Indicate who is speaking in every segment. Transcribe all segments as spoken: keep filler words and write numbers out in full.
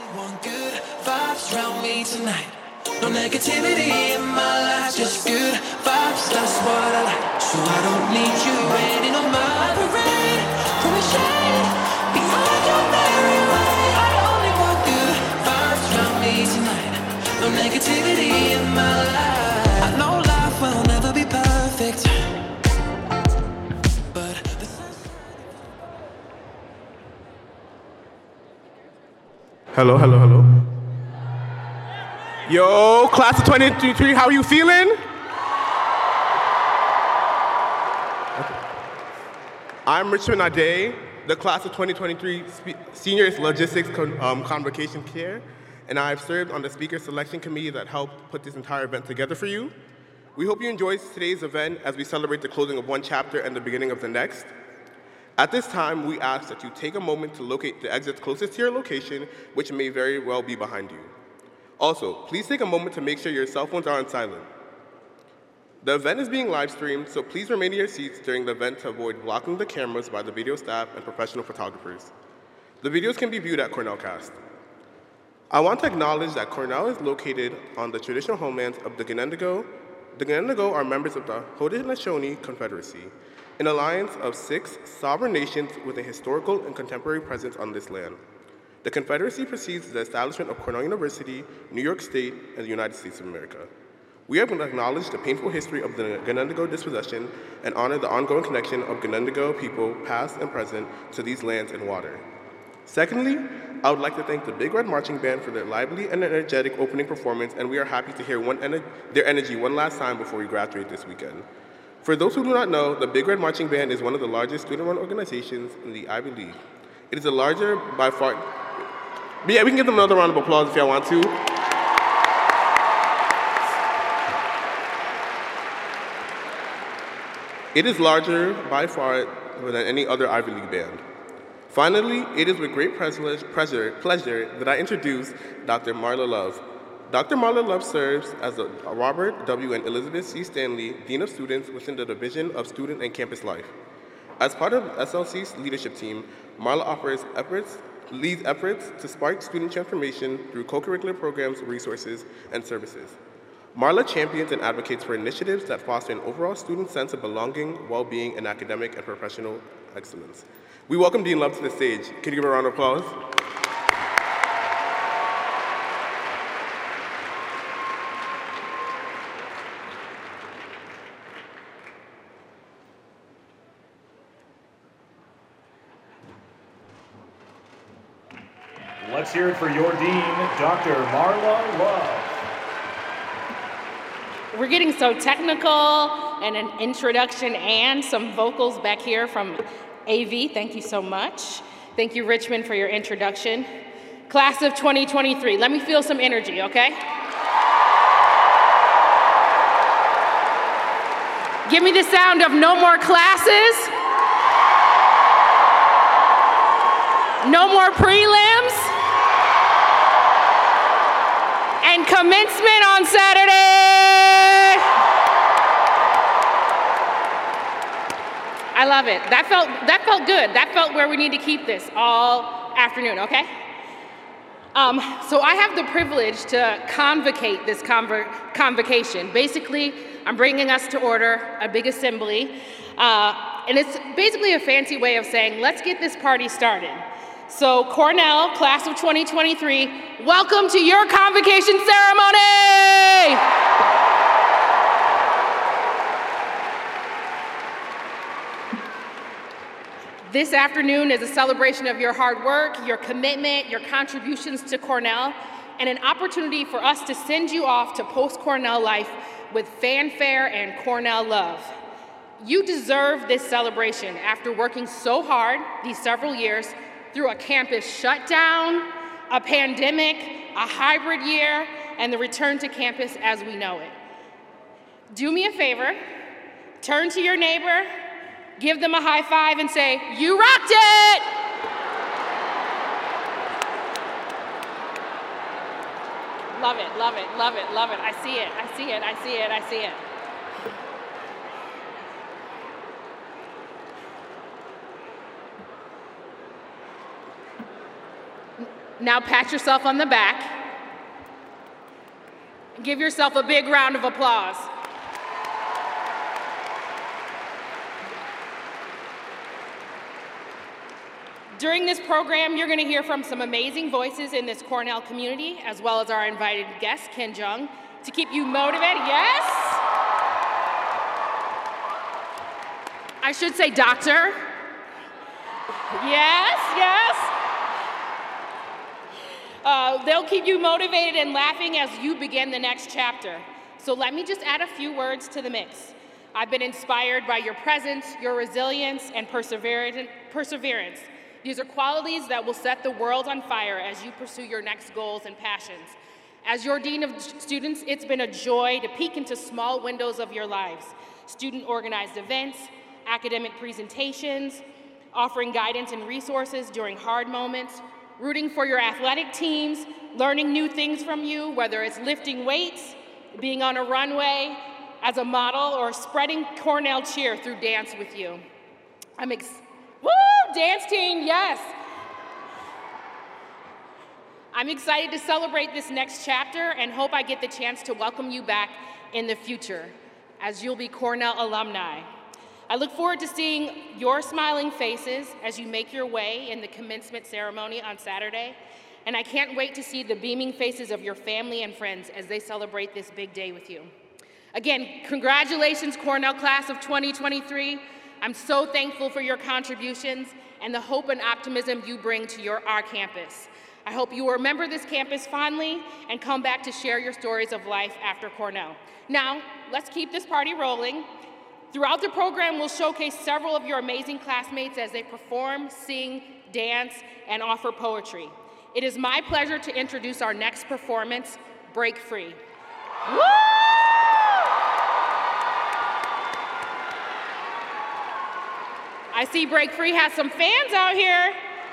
Speaker 1: Want good vibes around me tonight. No negativity in my life, just good vibes, that's what I like. So I don't need you raining on my parade. From the shade, behind your merry way. I only want good vibes around me tonight. No negativity in my life. I know life will never be perfect, but the sunshine.
Speaker 2: Hello, hello, hello. Yo, class of twenty twenty-three, how are you feeling? I'm Richmond Ade, the class of twenty twenty-three spe- Senior Logistics Con- um, Convocation Chair, and I've served on the Speaker Selection Committee that helped put this entire event together for you. We hope you enjoy today's event as we celebrate the closing of one chapter and the beginning of the next. At this time, we ask that you take a moment to locate the exits closest to your location, which may very well be behind you. Also, please take a moment to make sure your cell phones are on silent. The event is being live streamed, so please remain in your seats during the event to avoid blocking the cameras by the video staff and professional photographers. The videos can be viewed at Cornellcast. I want to acknowledge that Cornell is located on the traditional homelands of the Ganendigo. The Ganendigo are members of the Haudenosaunee Confederacy, an alliance of six sovereign nations with a historical and contemporary presence on this land. The Confederacy precedes the establishment of Cornell University, New York State, and the United States of America. We have acknowledged the painful history of the Ganendigo dispossession and honor the ongoing connection of Ganendigo people, past and present, to these lands and water. Secondly, I would like to thank the Big Red Marching Band for their lively and energetic opening performance, and we are happy to hear one ener- their energy one last time before we graduate this weekend. For those who do not know, the Big Red Marching Band is one of the largest student-run organizations in the Ivy League. It is the larger by far. But yeah, we can give them another round of applause if y'all want to. It is larger by far than any other Ivy League band. Finally, it is with great pleasure, pleasure, pleasure that I introduce Doctor Marla Love. Doctor Marla Love serves as the Robert W. and Elizabeth C. Stanley Dean of Students within the Division of Student and Campus Life. As part of S L C's leadership team, Marla offers efforts, leads efforts to spark student transformation through co-curricular programs, resources, and services. Marla champions and advocates for initiatives that foster an overall student sense of belonging, well-being, and academic and professional excellence. We welcome Dean Love to the stage. Can you give her a round of applause?
Speaker 3: Let's hear it for your dean, Doctor Marla Love.
Speaker 4: We're getting so technical, and an introduction and some vocals back here from A V. Thank you so much. Thank you, Richmond, for your introduction. Class of twenty twenty-three, let me feel some energy, okay? Give me the sound of no more classes, no more prelims, and commencement on Saturday. I love it. That felt, that felt good. That felt where we need to keep this all afternoon, okay? Um, so I have the privilege to convocate this convo- convocation. Basically, I'm bringing us to order, a big assembly, uh, and it's basically a fancy way of saying, let's get this party started. So Cornell, class of twenty twenty-three, welcome to your convocation ceremony! This afternoon is a celebration of your hard work, your commitment, your contributions to Cornell, and an opportunity for us to send you off to post-Cornell life with fanfare and Cornell love. You deserve this celebration after working so hard these several years through a campus shutdown, a pandemic, a hybrid year, and the return to campus as we know it. Do me a favor, turn to your neighbor, give them a high five and say, "You rocked it!" Love it, love it, love it, love it. I see it, I see it, I see it, I see it. Now pat yourself on the back and give yourself a big round of applause. During this program, you're going to hear from some amazing voices in this Cornell community, as well as our invited guest, Ken Jeong, to keep you motivated. Yes? I should say doctor. Yes, yes. Uh, they'll keep you motivated and laughing as you begin the next chapter. So let me just add a few words to the mix. I've been inspired by your presence, your resilience, and perseverance. These are qualities that will set the world on fire as you pursue your next goals and passions. As your Dean of Students, it's been a joy to peek into small windows of your lives. Student-organized events, academic presentations, offering guidance and resources during hard moments, rooting for your athletic teams, learning new things from you, whether it's lifting weights, being on a runway as a model, or spreading Cornell cheer through dance with you. I'm ex- Woo! Dance team, yes! I'm excited to celebrate this next chapter and hope I get the chance to welcome you back in the future, as you'll be Cornell alumni. I look forward to seeing your smiling faces as you make your way in the commencement ceremony on Saturday, and I can't wait to see the beaming faces of your family and friends as they celebrate this big day with you. Again, congratulations, Cornell class of twenty twenty-three. I'm so thankful for your contributions and the hope and optimism you bring to your, our campus. I hope you will remember this campus fondly and come back to share your stories of life after Cornell. Now, let's keep this party rolling. Throughout the program, we'll showcase several of your amazing classmates as they perform, sing, dance, and offer poetry. It is my pleasure to introduce our next performance, Break Free. Woo! I see Break Free has some fans out here.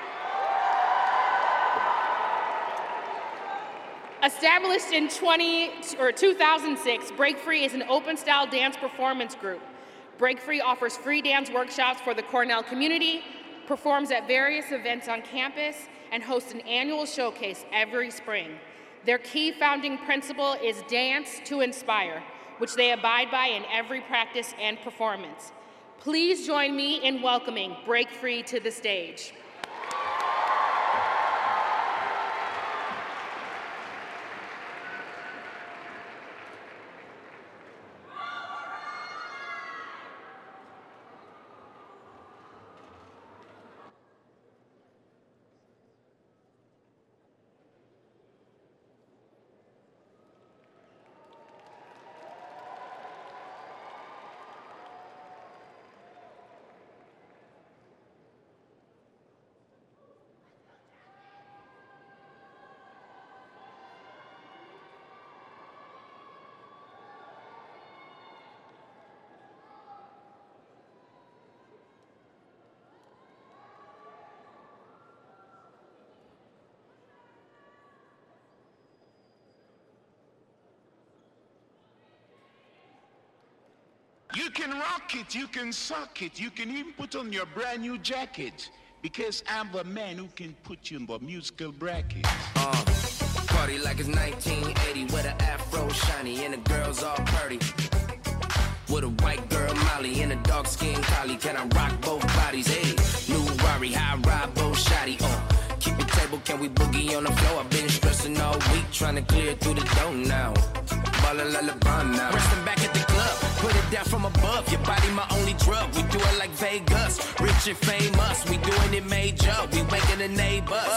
Speaker 4: Established in twenty, or two thousand six, Break Free is an open-style dance performance group. Break Free offers free dance workshops for the Cornell community, performs at various events on campus, and hosts an annual showcase every spring. Their key founding principle is dance to inspire, which they abide by in every practice and performance. Please join me in welcoming Break Free to the stage.
Speaker 5: You can rock it, you can suck it, you can even put on your brand new jacket, because I'm the man who can put you in the musical bracket.
Speaker 6: Uh, party like it's nineteen eighty with an afro shiny and the girls all pretty. With a white girl Molly and a dark skin collie, can I rock both bodies? Hey, new Rari, high ride both shotty. Uh, keep the table, can we boogie on the floor? I've been stressing all week, trying to clear through the dough now. Ballin' like LeBron now. Resting back at the club, put it down from above. Your body my only drug, we do it like Vegas. Rich and famous, we doing it major. We waking the neighbors.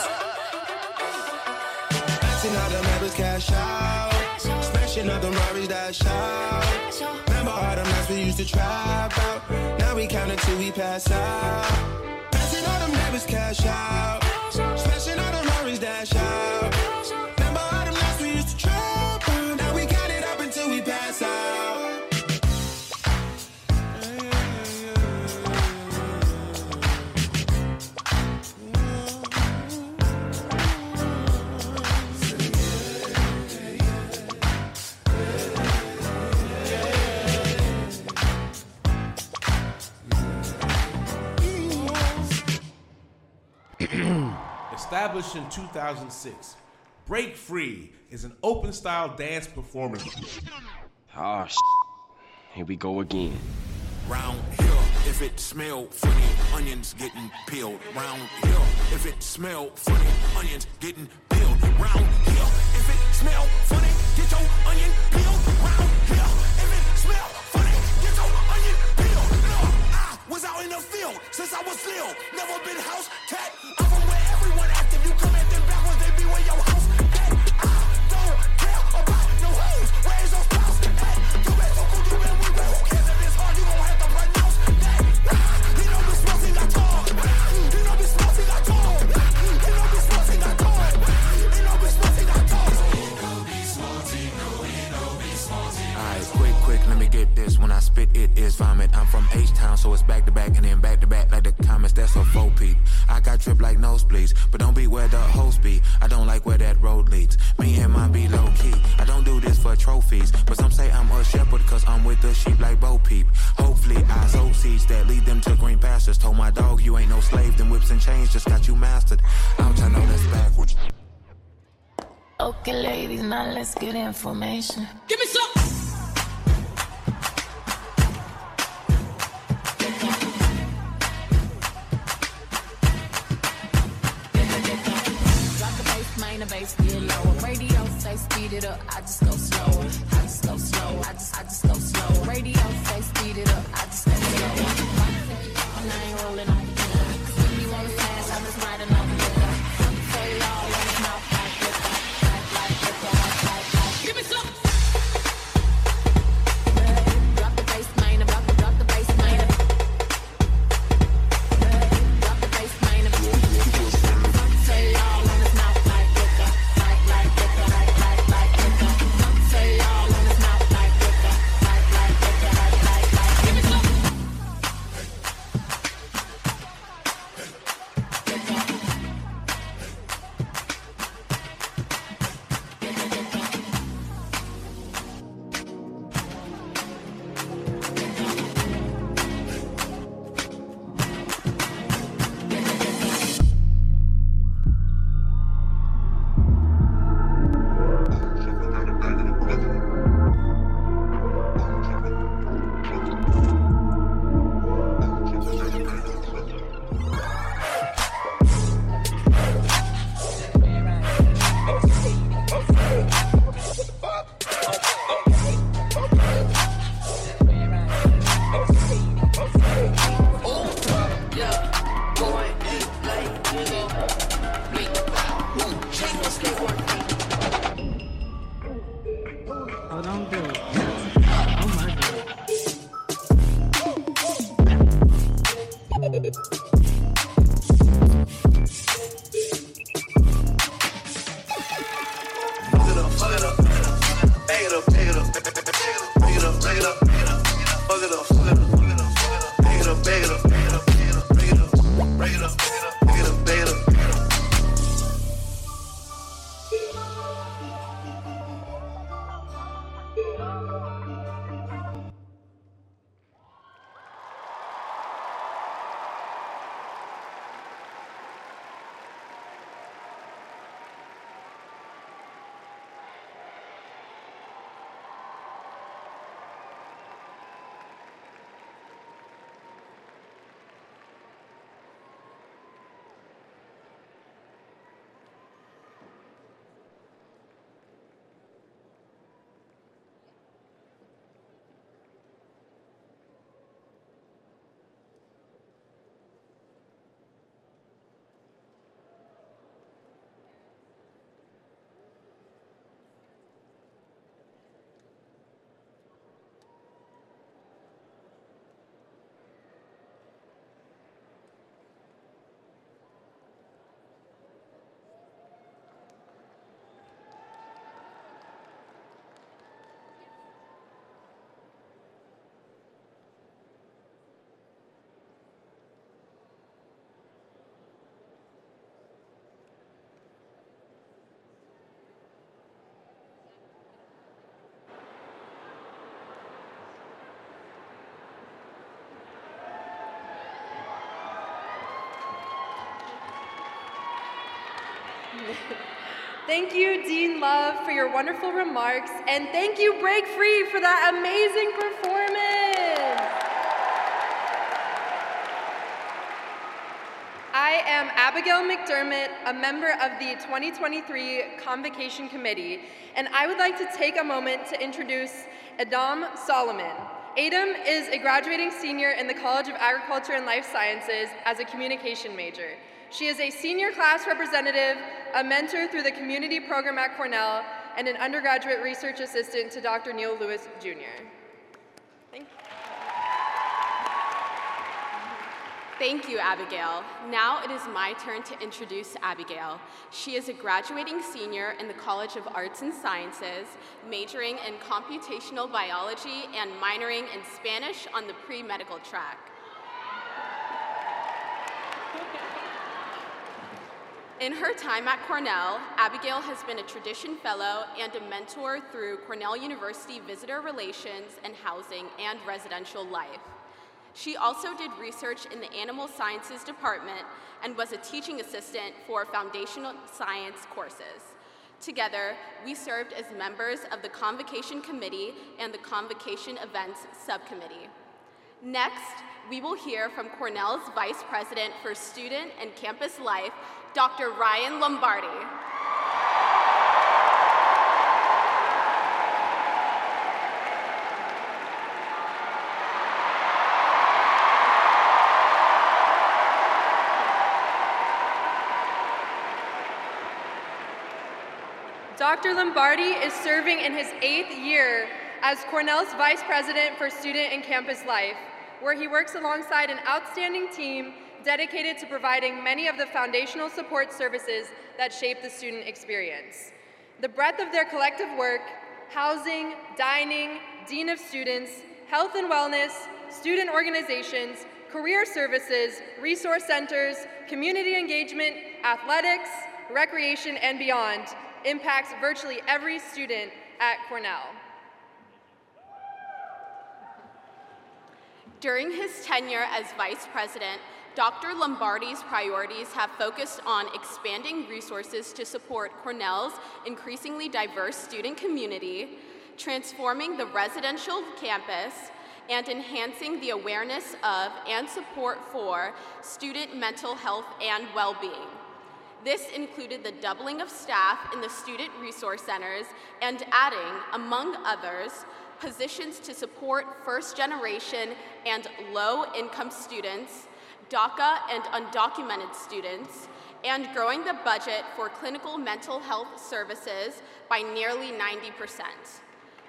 Speaker 7: Passing all the members cash out. Smashing all the Rari's that shout. Remember all the nights we used to trap out. Now we count until we pass out. Passing all the members cash out. Smashing all the Rari's that shout. Remember all the nights we used to trap out. Now we count it up until we pass out.
Speaker 8: Established in two thousand six, Break Free is an open-style dance performance.
Speaker 9: Ah, sh**. Here we go again.
Speaker 10: Round here, if it smell funny, onions getting peeled. Round here, if it smell funny, onions getting peeled. Round here, if it smell funny, get your onion peeled. Round here, if it smell funny, get your onion peeled. Look, I was out in the field since I was little. Never been house cat. I'm from where everyone active. You come at them backwards, they be where your house at. I don't care about no hoes. Where's your spouse at? You bet so cool, you bet we will. Who cares if it's hard? You gon' have to pronounce that. He don't be smoking at all. He don't be smoking at all. He don't be smoking at all. He don't be smoking at all. He don't be smoking, no, he don't be smoking. Alright, quick, quick, let me get this. When I spit, it is vomit. I'm from H-Town, so it's back to back and then back to back like the comments. That's a faux peep. I got drip like nosebleeds, but don't be where the host be. I don't like where that road leads. Me and mine be low key. I don't do this for trophies, but some say I'm a shepherd cause I'm with the sheep like Bo Peep. Hopefully I sow seeds that lead them to green pastures. Told my dog you ain't no slave, them whips and chains just got you mastered. Ouch, I know that's backwards.
Speaker 11: Okay, ladies, now let's get information.
Speaker 1: Give me some.
Speaker 11: Drop the bass, main the bass, get lower. Radio say speed it up, I just go slower. I just go slow, I just, I just go slow. Radio say speed it up, I just go slower. And I ain't rolling on the floor. Cause when you wanna fast, I'm just riding on the floor. Say it all in his mouth like liquor, like, like liquor, like, like, like.
Speaker 1: Give me some.
Speaker 11: Drop the bass, main, drop the, drop the bass, main. Drop the bass, main. Say it all in his mouth like liquor, like, like liquor, like, like, like liquor. Say it all in his mouth like liquor, like, like liquor, like, like, like. Give me some.
Speaker 12: Oh, don't do it. Oh my
Speaker 10: Bag it up, bag it up, bag it up, bag it up, bag it up, bag it up, bag it up, bag it up, bag it up.
Speaker 13: Thank you, Dean Love, for your wonderful remarks, and thank you, Break Free, for that amazing performance. I am Abigail McDermott, a member of the twenty twenty-three Convocation Committee, and I would like to take a moment to introduce Adam Solomon. Adam is a graduating senior in the College of Agriculture and Life Sciences as a communication major. She is a senior class representative, a mentor through the community program at Cornell, and an undergraduate research assistant to Doctor Neil Lewis, Junior Thank you.
Speaker 14: Thank you, Abigail. Now it is my turn to introduce Abigail. She is a graduating senior in the College of Arts and Sciences, majoring in computational biology and minoring in Spanish on the pre-medical track. In her time at Cornell, Abigail has been a Tradition Fellow and a mentor through Cornell University Visitor Relations and Housing and Residential Life. She also did research in the Animal Sciences Department and was a teaching assistant for foundational science courses. Together, we served as members of the Convocation Committee and the Convocation Events Subcommittee. Next, we will hear from Cornell's Vice President for Student and Campus Life, Doctor Ryan Lombardi.
Speaker 13: Doctor Lombardi is serving in his eighth year as Cornell's Vice President for Student and Campus Life, where he works alongside an outstanding team dedicated to providing many of the foundational support services that shape the student experience. The breadth of their collective work, housing, dining, dean of students, health and wellness, student organizations, career services, resource centers, community engagement, athletics, recreation, and beyond impacts virtually every student at Cornell.
Speaker 14: During his tenure as Vice President, Doctor Lombardi's priorities have focused on expanding resources to support Cornell's increasingly diverse student community, transforming the residential campus, and enhancing the awareness of and support for student mental health and well-being. This included the doubling of staff in the student resource centers and adding, among others, positions to support first-generation and low-income students, DACA and undocumented students, and growing the budget for clinical mental health services by nearly ninety percent.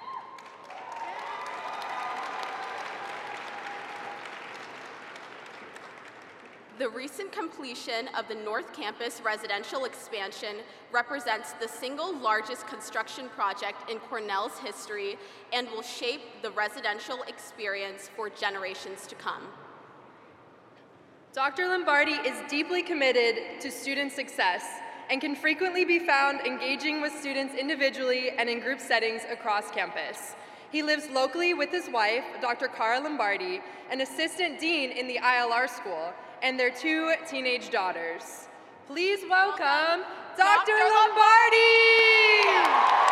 Speaker 14: The recent completion of the North Campus residential expansion represents the single largest construction project in Cornell's history and will shape the residential experience for generations to come.
Speaker 13: Doctor Lombardi is deeply committed to student success and can frequently be found engaging with students individually and in group settings across campus. He lives locally with his wife, Doctor Cara Lombardi, an assistant dean in the I L R school, and their two teenage daughters. Please welcome Doctor Lombardi!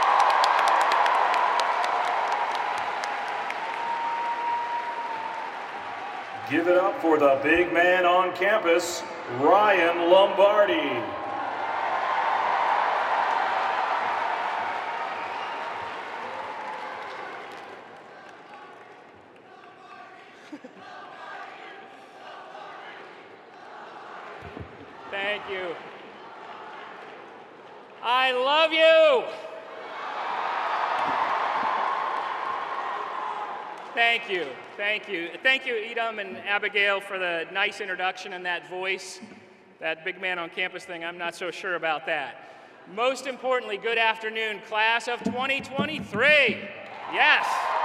Speaker 3: Give it up for the big man on campus, Ryan Lombardi.
Speaker 15: Thank you. I love you. Thank you, thank you. Thank you, Edom and Abigail, for the nice introduction and that voice. That big man on campus thing, I'm not so sure about that. Most importantly, good afternoon, class of twenty twenty-three. Yes.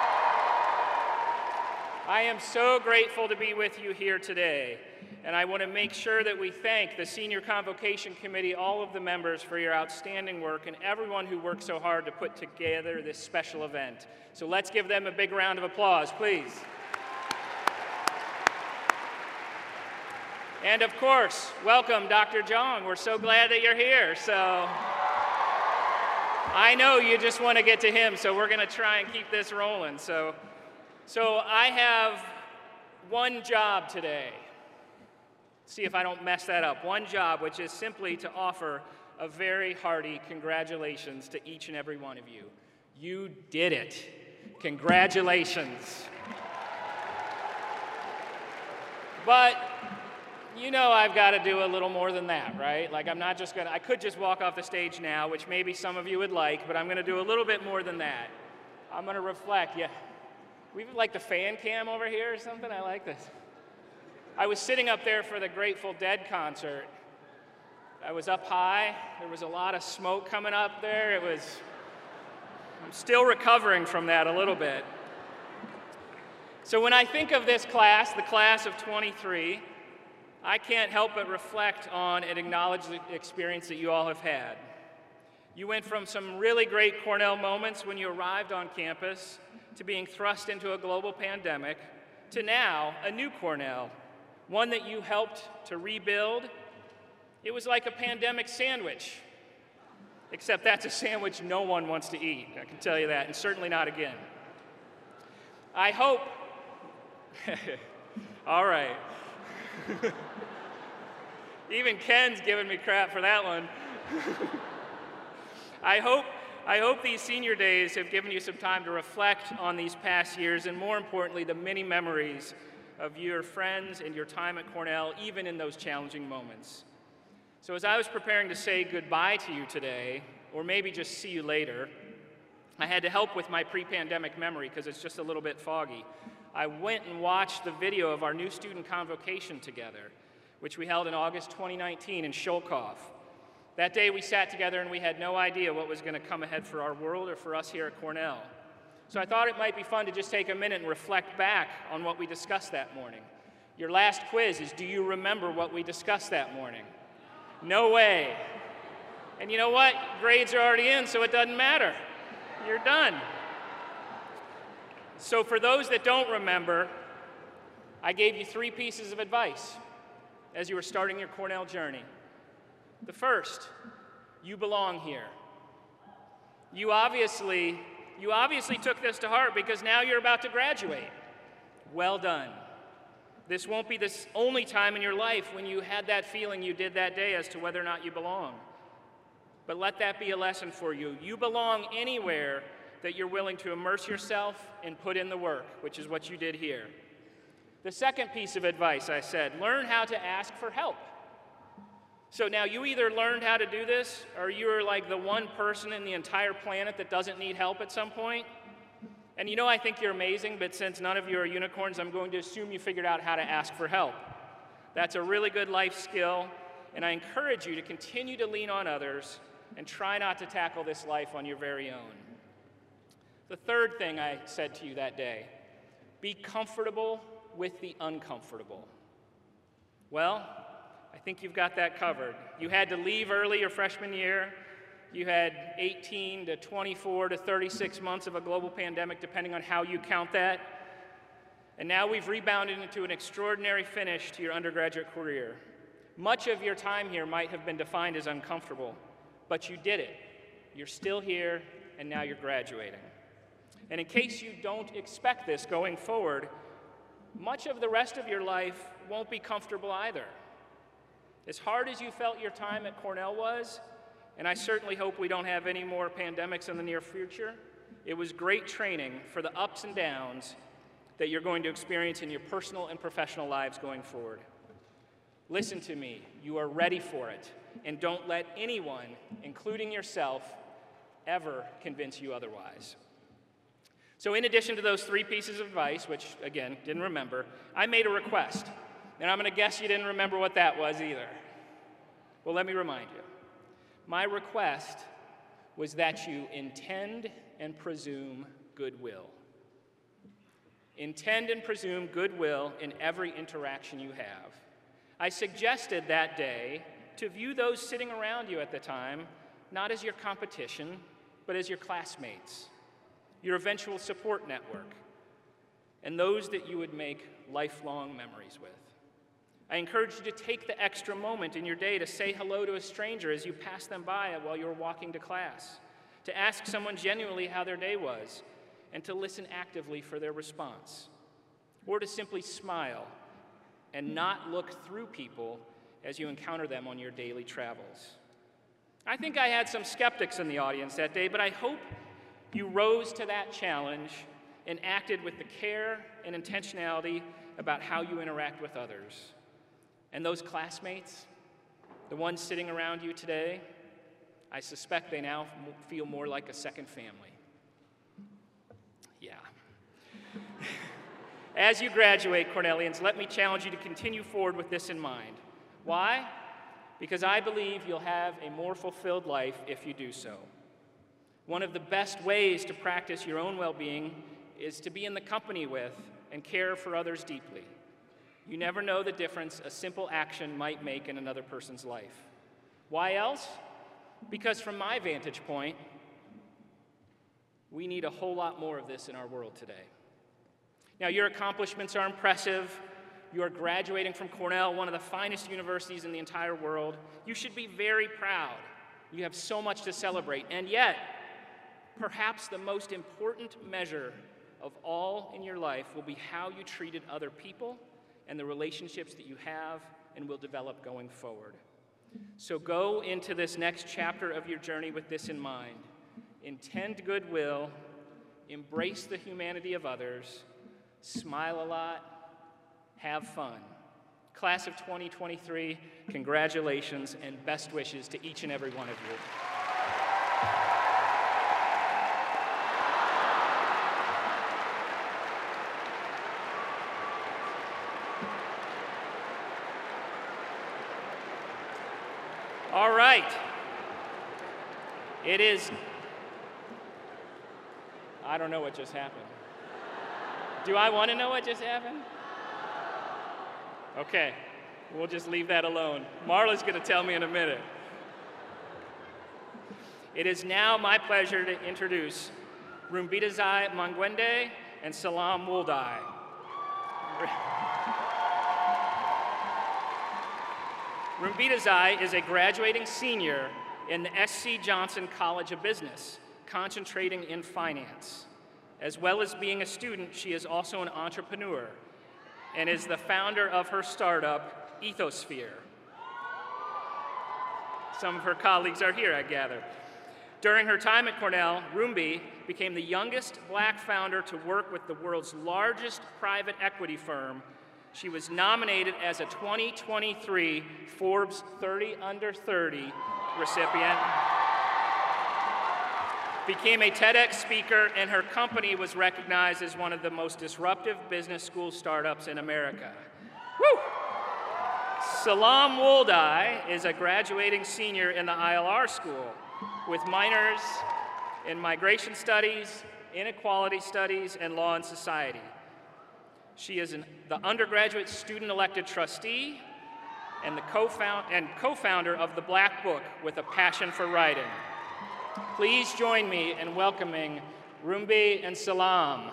Speaker 15: I am so grateful to be with you here today. And I want to make sure that we thank the Senior Convocation Committee, all of the members, for your outstanding work, and everyone who worked so hard to put together this special event. So let's give them a big round of applause, please. And of course, welcome Doctor Jong. We're so glad that you're here. So I know you just want to get to him, so we're going to try and keep this rolling. So, so I have one job today. See if I don't mess that up. One job, which is simply to offer a very hearty congratulations to each and every one of you. You did it. Congratulations. But you know I've got to do a little more than that, right? Like I'm not just going to, I could just walk off the stage now, which maybe some of you would like, but I'm going to do a little bit more than that. I'm going to reflect. Yeah, we have like the fan cam over here or something. I like this. I was sitting up there for the Grateful Dead concert. I was up high. There was a lot of smoke coming up there. It was, I'm still recovering from that a little bit. So when I think of this class, the class of twenty-three, I can't help but reflect on and acknowledge the experience that you all have had. You went from some really great Cornell moments when you arrived on campus to being thrust into a global pandemic to now a new Cornell, one that you helped to rebuild. It was like a pandemic sandwich, except that's a sandwich no one wants to eat, I can tell you that, and certainly not again. I hope, all right. Even Ken's giving me crap for that one. I hope, I hope these senior days have given you some time to reflect on these past years and more importantly, the many memories of your friends and your time at Cornell, even in those challenging moments. So as I was preparing to say goodbye to you today, or maybe just see you later, I had to help with my pre-pandemic memory because it's just a little bit foggy. I went and watched the video of our new student convocation together, which we held in August twenty nineteen in Sholkoff. That day we sat together and we had no idea what was going to come ahead for our world or for us here at Cornell. So I thought it might be fun to just take a minute and reflect back on what we discussed that morning. Your last quiz is, do you remember what we discussed that morning? No way. And you know what? Grades are already in, so it doesn't matter. You're done. So for those that don't remember, I gave you three pieces of advice as you were starting your Cornell journey. The first, you belong here. You obviously, you obviously took this to heart because now you're about to graduate. Well done. This won't be the only time in your life when you had that feeling you did that day as to whether or not you belong. But let that be a lesson for you. You belong anywhere that you're willing to immerse yourself and put in the work, which is what you did here. The second piece of advice I said, learn how to ask for help. So now you either learned how to do this or you're like the one person in the entire planet that doesn't need help at some point. And you know, I think you're amazing, but since none of you are unicorns, I'm going to assume you figured out how to ask for help. That's a really good life skill, and I encourage you to continue to lean on others and try not to tackle this life on your very own. The third thing I said to you that day, be comfortable with the uncomfortable. Well, I think you've got that covered. You had to leave early your freshman year. You had eighteen to twenty-four to thirty-six months of a global pandemic, depending on how you count that. And now we've rebounded into an extraordinary finish to your undergraduate career. Much of your time here might have been defined as uncomfortable, but you did it. You're still here, and now you're graduating. And in case you don't expect this going forward, much of the rest of your life won't be comfortable either. As hard as you felt your time at Cornell was, and I certainly hope we don't have any more pandemics in the near future, it was great training for the ups and downs that you're going to experience in your personal and professional lives going forward. Listen to me, you are ready for it, and don't let anyone, including yourself, ever convince you otherwise. So in addition to those three pieces of advice, which, again, didn't remember, I made a request. And I'm going to guess you didn't remember what that was either. Well, let me remind you. My request was that you intend and presume goodwill. Intend and presume goodwill in every interaction you have. I suggested that day to view those sitting around you at the time not as your competition, but as your classmates, your eventual support network, and those that you would make lifelong memories with. I encourage you to take the extra moment in your day to say hello to a stranger as you pass them by while you're walking to class, to ask someone genuinely how their day was, and to listen actively for their response, or to simply smile and not look through people as you encounter them on your daily travels. I think I had some skeptics in the audience that day, but I hope you rose to that challenge and acted with the care and intentionality about how you interact with others. And those classmates, the ones sitting around you today, I suspect they now feel more like a second family. Yeah. As you graduate, Cornellians, let me challenge you to continue forward with this in mind. Why? Because I believe you'll have a more fulfilled life if you do so. One of the best ways to practice your own well-being is to be in the company with and care for others deeply. You never know the difference a simple action might make in another person's life. Why else? Because from my vantage point, we need a whole lot more of this in our world today. Now, your accomplishments are impressive. You are graduating from Cornell, one of the finest universities in the entire world. You should be very proud. You have so much to celebrate. And yet, perhaps the most important measure of all in your life will be how you treated other people and the relationships that you have and will develop going forward. So go into this next chapter of your journey with this in mind. Intend goodwill, embrace the humanity of others, smile a lot, have fun. Class of twenty twenty-three, congratulations and best wishes to each and every one of you. All right. It is, I don't know what just happened. Do I want to know what just happened? Okay, we'll just leave that alone. Marla's going to tell me in a minute. It is now my pleasure to introduce Rumbitazai Mangwende and Salam Wuldai. Rumbitazai is a graduating senior in the S C Johnson College of Business, concentrating in finance. As well as being a student, she is also an entrepreneur and is the founder of her startup, Ethosphere. Some of her colleagues are here, I gather. During her time at Cornell, Rumbi became the youngest black founder to work with the world's largest private equity firm. She was nominated as a twenty twenty-three Forbes thirty under thirty recipient, became a TEDx speaker, and her company was recognized as one of the most disruptive business school startups in America. Woo! Salam Wuldai is a graduating senior in the I L R school with minors in migration studies, inequality studies, and law and society. She is an, the undergraduate student-elected trustee and the co-found, and co-founder of The Black Book with a passion for writing. Please join me in welcoming Rumbi and Salam.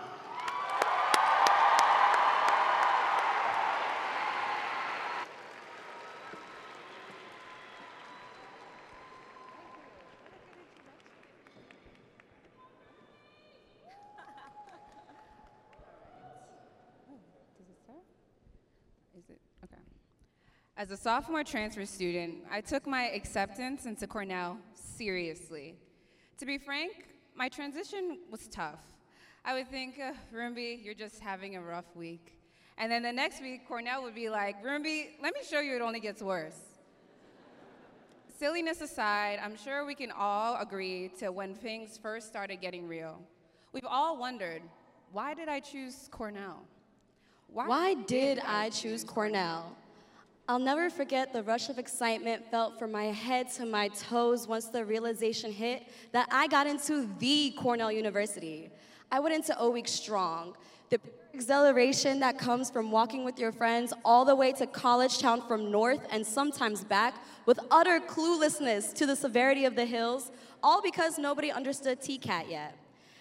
Speaker 16: As a sophomore transfer student, I took my acceptance into Cornell seriously. To be frank, my transition was tough. I would think, uh, Rumbi, you're just having a rough week. And then the next week, Cornell would be like, Rumbi, let me show you it only gets worse. Silliness aside, I'm sure we can all agree to when things first started getting real. We've all wondered, why did I choose Cornell?
Speaker 17: Why, why did I choose Cornell? I'll never forget the rush of excitement felt from my head to my toes once the realization hit that I got into the Cornell University. I went into O Week strong. The exhilaration that comes from walking with your friends all the way to college town from north and sometimes back with utter cluelessness to the severity of the hills, all because nobody understood T CAT yet.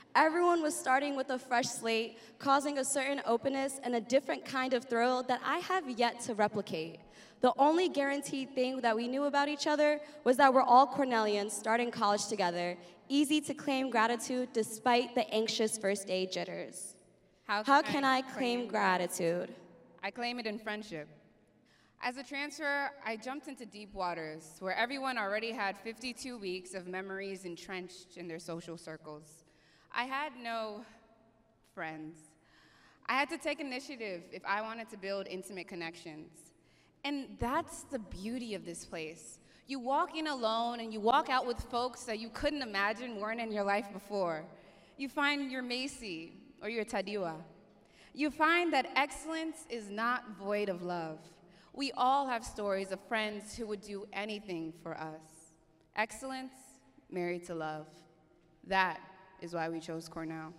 Speaker 17: Everyone was starting with a fresh slate, causing a certain openness and a different kind of thrill that I have yet to replicate. The only guaranteed thing that we knew about each other was that we're all Cornellians starting college together, easy to claim gratitude despite the anxious first day jitters.
Speaker 16: How can,
Speaker 17: How can
Speaker 16: I,
Speaker 17: I claim gratitude?
Speaker 16: I claim it in friendship. As a transfer, I jumped into deep waters where everyone already had fifty-two weeks of memories entrenched in their social circles. I had no friends. I had to take initiative if I wanted to build intimate connections. And that's the beauty of this place. You walk in alone and you walk out with folks that you couldn't imagine weren't in your life before. You find your Macy or your Tadiwa. You find that excellence is not void of love. We all have stories of friends who would do anything for us. Excellence married to love. That is why we chose Cornell.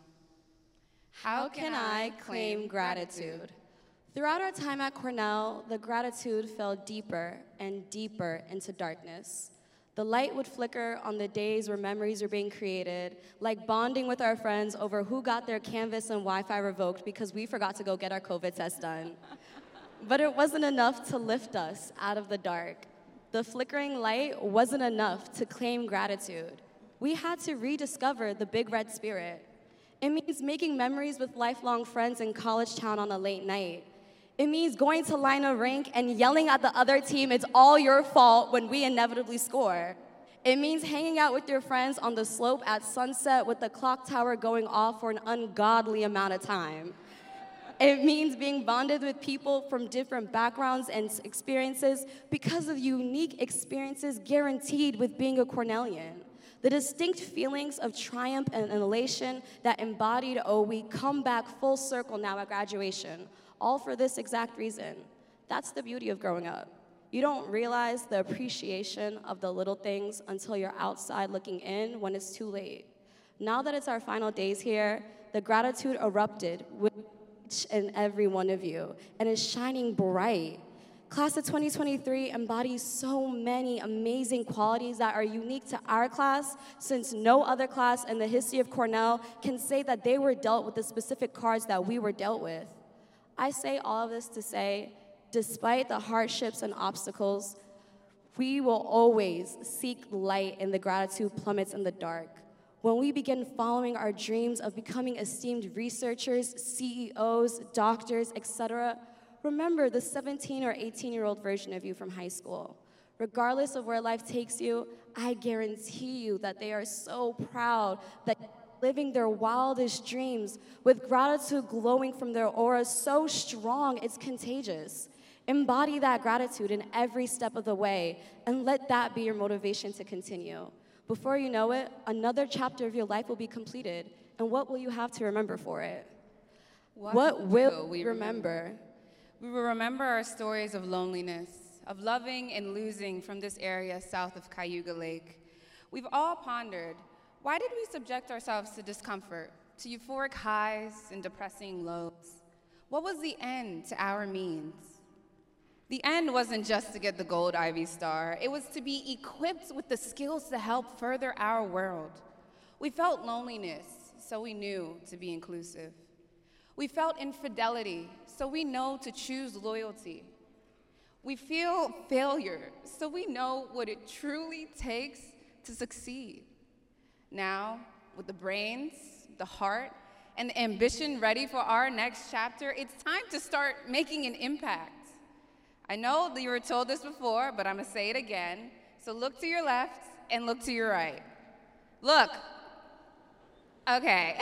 Speaker 17: How can I claim gratitude? Throughout our time at Cornell, the gratitude fell deeper and deeper into darkness. The light would flicker on the days where memories were being created, like bonding with our friends over who got their Canvas and Wi-Fi revoked because we forgot to go get our COVID test done. But it wasn't enough to lift us out of the dark. The flickering light wasn't enough to claim gratitude. We had to rediscover the Big Red spirit. It means making memories with lifelong friends in college town on a late night. It means going to line a rink and yelling at the other team, "It's all your fault," when we inevitably score. It means hanging out with your friends on the slope at sunset with the clock tower going off for an ungodly amount of time. It means being bonded with people from different backgrounds and experiences because of the unique experiences guaranteed with being a Cornellian. The distinct feelings of triumph and elation that embodied O W E come back full circle now at graduation, all for this exact reason. That's the beauty of growing up. You don't realize the appreciation of the little things until you're outside looking in when it's too late. Now that it's our final days here, the gratitude erupted with each and every one of you and is shining bright. Class of twenty twenty-three embodies so many amazing qualities that are unique to our class, since no other class in the history of Cornell can say that they were dealt with the specific cards that we were dealt with. I say all of this to say, despite the hardships and obstacles, we will always seek light in the gratitude plummets in the dark. When we begin following our dreams of becoming esteemed researchers, C E Os, doctors, et cetera, remember the seventeen or eighteen-year-old version of you from high school. Regardless of where life takes you, I guarantee you that they are so proud that living their wildest dreams with gratitude glowing from their aura so strong it's contagious. Embody that gratitude in every step of the way and let that be your motivation to continue. Before you know it, another chapter of your life will be completed, and what will you have to remember for it? What, what will we remember? remember?
Speaker 16: We will remember our stories of loneliness, of loving and losing from this area south of Cayuga Lake. We've all pondered, why did we subject ourselves to discomfort, to euphoric highs and depressing lows? What was the end to our means? The end wasn't just to get the gold Ivy Star. It was to be equipped with the skills to help further our world. We felt loneliness, so we knew to be inclusive. We felt infidelity, so we know to choose loyalty. We feel failure, so we know what it truly takes to succeed. Now, with the brains, the heart, and the ambition ready for our next chapter, it's time to start making an impact. I know that you were told this before, but I'm gonna say it again. So look to your left and look to your right. Look. Okay.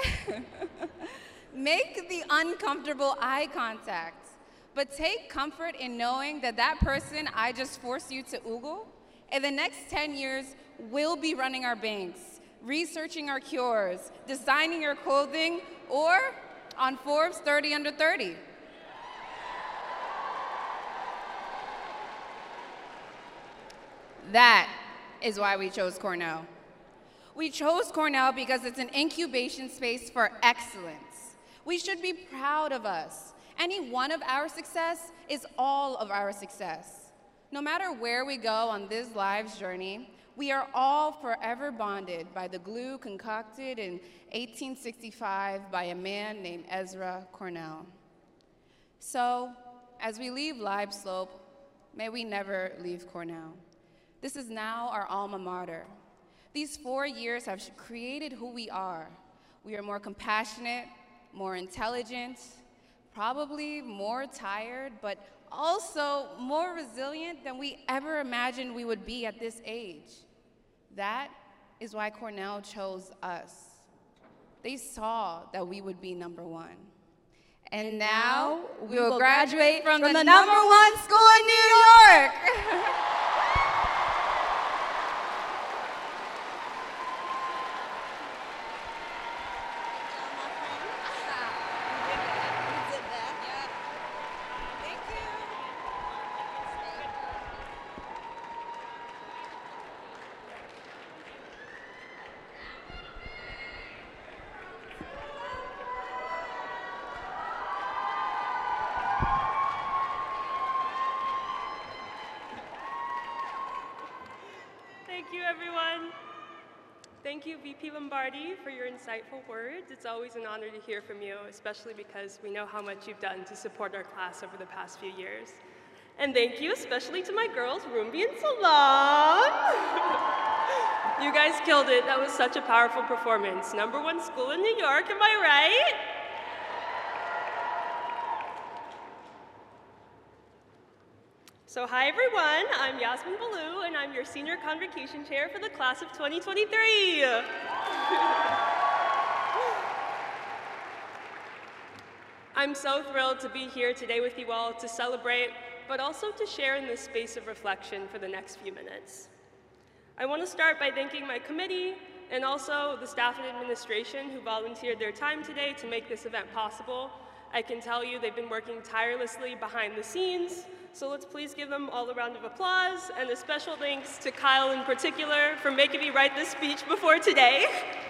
Speaker 16: Make the uncomfortable eye contact, but take comfort in knowing that that person I just forced you to oogle, in the next ten years, will be running our banks, researching our cures, designing our clothing, or on Forbes thirty under thirty. That is why we chose Cornell. We chose Cornell because it's an incubation space for excellence. We should be proud of us. Any one of our success is all of our success. No matter where we go on this life's journey, We are all forever bonded by the glue concocted in eighteen sixty-five by a man named Ezra Cornell. So, as we leave Live Slope, may we never leave Cornell. This is now our alma mater. These four years have created who we are. We are more compassionate, more intelligent, probably more tired, but also more resilient than we ever imagined we would be at this age. That is why Cornell chose us. They saw that we would be number one. And now we will graduate from the number one school in New York.
Speaker 18: Thank you, everyone. Thank you, V P Lombardi, for your insightful words. It's always an honor to hear from you, especially because we know how much you've done to support our class over the past few years. And thank you especially to my girls, Rumbi and Salam. You guys killed it. That was such a powerful performance. Number one school in New York, am I right? So hi everyone, I'm Yasmin Baloo and I'm your Senior Convocation Chair for the class of twenty twenty-three. I'm so thrilled to be here today with you all to celebrate, but also to share in this space of reflection for the next few minutes. I want to start by thanking my committee and also the staff and administration who volunteered their time today to make this event possible. I can tell you they've been working tirelessly behind the scenes, so let's please give them all a round of applause, and a special thanks to Kyle in particular for making me write this speech before today.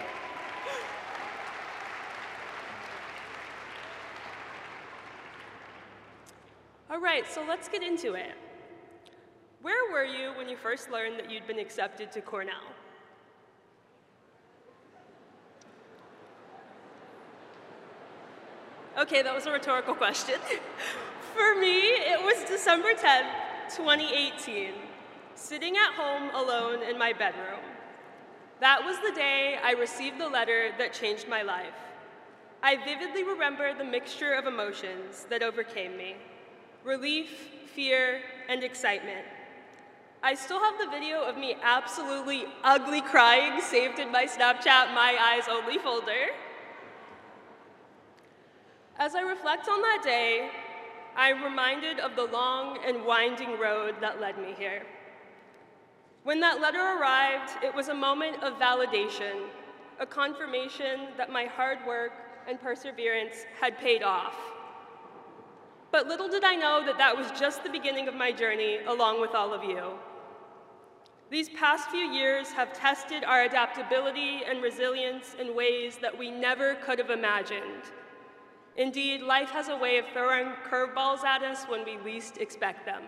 Speaker 18: All right, so let's get into it. Where were you when you first learned that you'd been accepted to Cornell? Okay, that was a rhetorical question. For me, it was December tenth, twenty eighteen, sitting at home alone in my bedroom. That was the day I received the letter that changed my life. I vividly remember the mixture of emotions that overcame me: relief, fear, and excitement. I still have the video of me absolutely ugly crying saved in my Snapchat My Eyes Only folder. As I reflect on that day, I'm reminded of the long and winding road that led me here. When that letter arrived, it was a moment of validation, a confirmation that my hard work and perseverance had paid off. But little did I know that that was just the beginning of my journey along with all of you. These past few years have tested our adaptability and resilience in ways that we never could have imagined. Indeed, life has a way of throwing curveballs at us when we least expect them.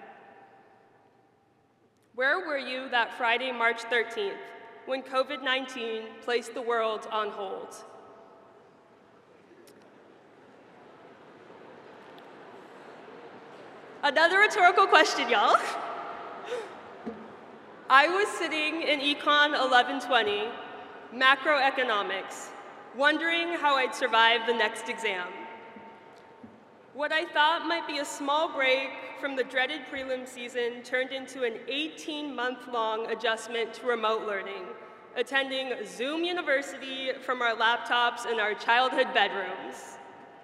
Speaker 18: Where were you that Friday, March thirteenth, when COVID nineteen placed the world on hold? Another rhetorical question, y'all. I was sitting in Econ eleven twenty, macroeconomics, wondering how I'd survive the next exam. What I thought might be a small break from the dreaded prelim season turned into an eighteen-month-long adjustment to remote learning, attending Zoom University from our laptops in our childhood bedrooms.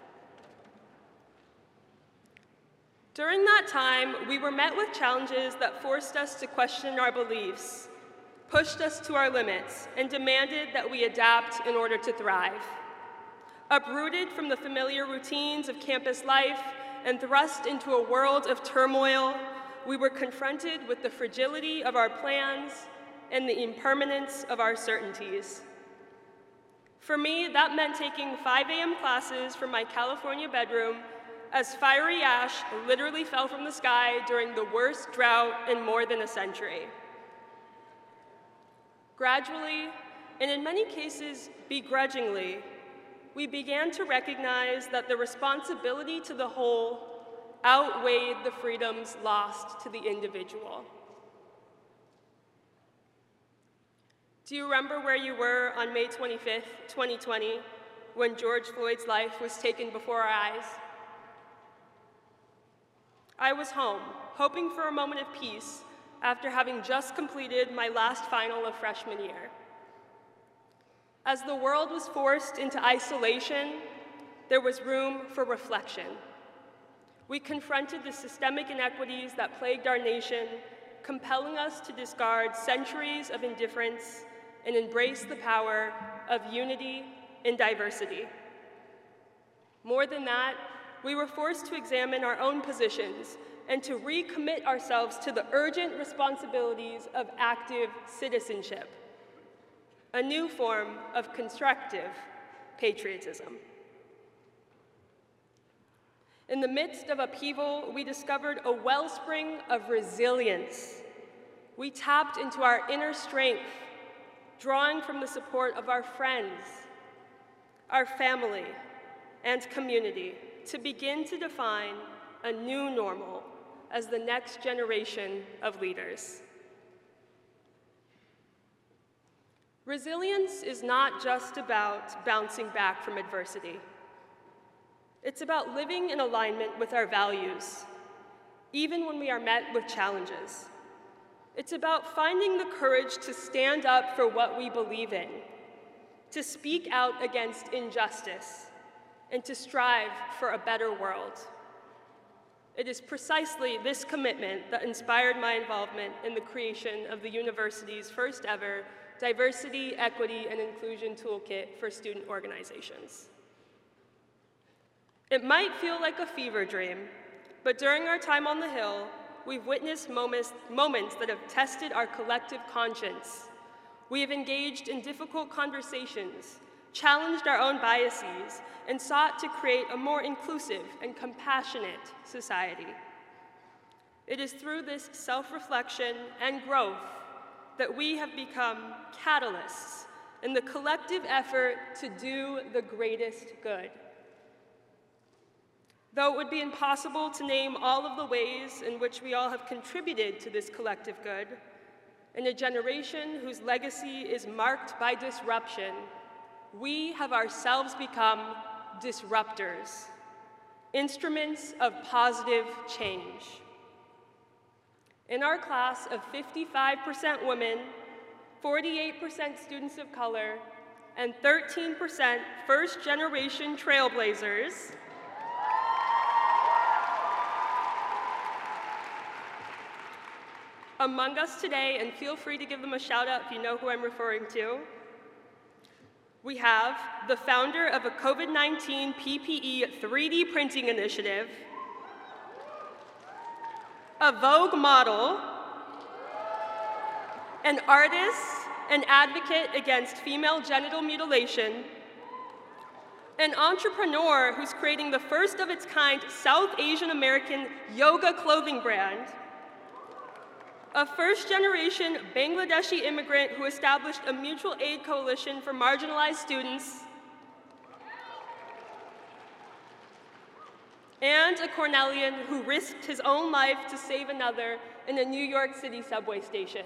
Speaker 18: During that time, we were met with challenges that forced us to question our beliefs, pushed us to our limits, and demanded that we adapt in order to thrive. Uprooted from the familiar routines of campus life and thrust into a world of turmoil, we were confronted with the fragility of our plans and the impermanence of our certainties. For me, that meant taking five A M classes from my California bedroom as fiery ash literally fell from the sky during the worst drought in more than a century. Gradually, and in many cases begrudgingly, we began to recognize that the responsibility to the whole outweighed the freedoms lost to the individual. Do you remember where you were on May twenty-fifth, twenty twenty, when George Floyd's life was taken before our eyes? I was home, hoping for a moment of peace after having just completed my last final of freshman year. As the world was forced into isolation, there was room for reflection. We confronted the systemic inequities that plagued our nation, compelling us to discard centuries of indifference and embrace the power of unity and diversity. More than that, we were forced to examine our own positions and to recommit ourselves to the urgent responsibilities of active citizenship, a new form of constructive patriotism. In the midst of upheaval, we discovered a wellspring of resilience. We tapped into our inner strength, drawing from the support of our friends, our family, and community to begin to define a new normal as the next generation of leaders. Resilience is not just about bouncing back from adversity. It's about living in alignment with our values, even when we are met with challenges. It's about finding the courage to stand up for what we believe in, to speak out against injustice, and to strive for a better world. It is precisely this commitment that inspired my involvement in the creation of the university's first ever Diversity, Equity, and Inclusion Toolkit for student organizations. It might feel like a fever dream, but during our time on the Hill, we've witnessed moments, moments that have tested our collective conscience. We have engaged in difficult conversations, challenged our own biases, and sought to create a more inclusive and compassionate society. It is through this self-reflection and growth that we have become catalysts in the collective effort to do the greatest good. Though it would be impossible to name all of the ways in which we all have contributed to this collective good, in a generation whose legacy is marked by disruption, we have ourselves become disruptors, instruments of positive change. In our class of fifty-five percent women, forty-eight percent students of color, and thirteen percent first-generation trailblazers, among us today, and feel free to give them a shout out if you know who I'm referring to, we have the founder of a COVID nineteen P P E three D printing initiative, a Vogue model, an artist and advocate against female genital mutilation, an entrepreneur who's creating the first of its kind South Asian American yoga clothing brand, a first-generation Bangladeshi immigrant who established a mutual aid coalition for marginalized students, and a Cornellian who risked his own life to save another in a New York City subway station.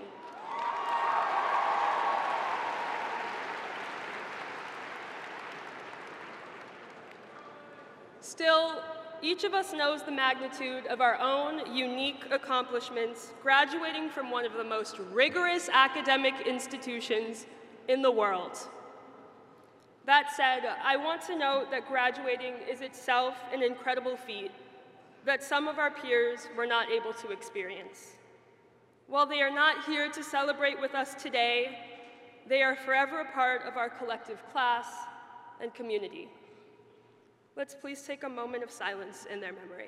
Speaker 18: Still, each of us knows the magnitude of our own unique accomplishments graduating from one of the most rigorous academic institutions in the world. That said, I want to note that graduating is itself an incredible feat that some of our peers were not able to experience. While they are not here to celebrate with us today, they are forever a part of our collective class and community. Let's please take a moment of silence in their memory.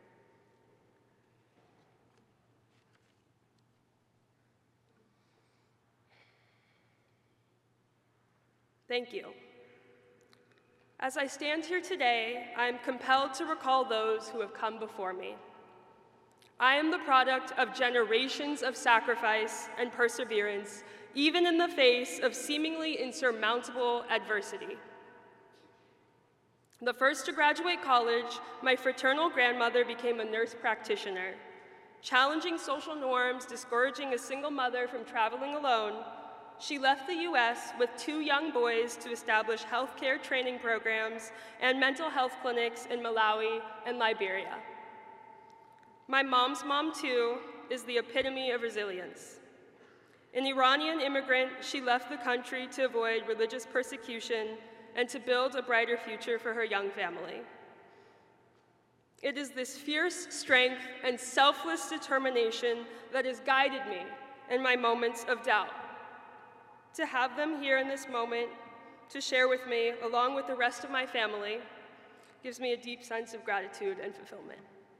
Speaker 18: Thank you. As I stand here today, I am compelled to recall those who have come before me. I am the product of generations of sacrifice and perseverance, even in the face of seemingly insurmountable adversity. The first to graduate college, my fraternal grandmother became a nurse practitioner. Challenging social norms, discouraging a single mother from traveling alone, she left the U S with two young boys to establish healthcare training programs and mental health clinics in Malawi and Liberia. My mom's mom, too, is the epitome of resilience. An Iranian immigrant, she left the country to avoid religious persecution and to build a brighter future for her young family. It is this fierce strength and selfless determination that has guided me in my moments of doubt. To have them here in this moment to share with me, along with the rest of my family, gives me a deep sense of gratitude and fulfillment.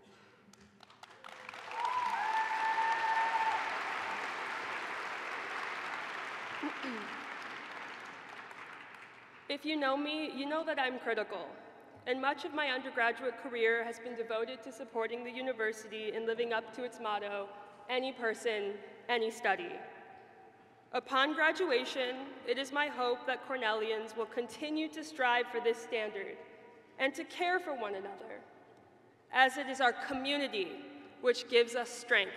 Speaker 18: If you know me, you know that I'm critical, and much of my undergraduate career has been devoted to supporting the university in living up to its motto, any person, any study. Upon graduation, it is my hope that Cornellians will continue to strive for this standard and to care for one another, as it is our community which gives us strength.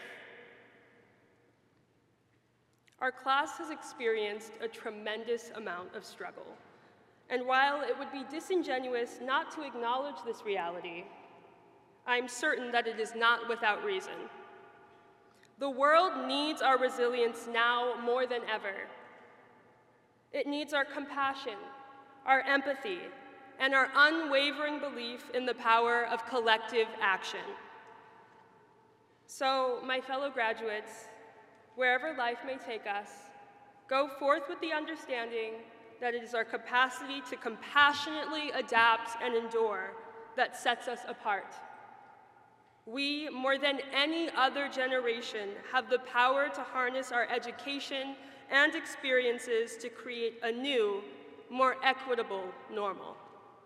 Speaker 18: Our class has experienced a tremendous amount of struggle. And while it would be disingenuous not to acknowledge this reality, I'm certain that it is not without reason. The world needs our resilience now more than ever. It needs our compassion, our empathy, and our unwavering belief in the power of collective action. So, my fellow graduates, wherever life may take us, go forth with the understanding that it is our capacity to compassionately adapt and endure that sets us apart. We, more than any other generation, have the power to harness our education and experiences to create a new, more equitable normal.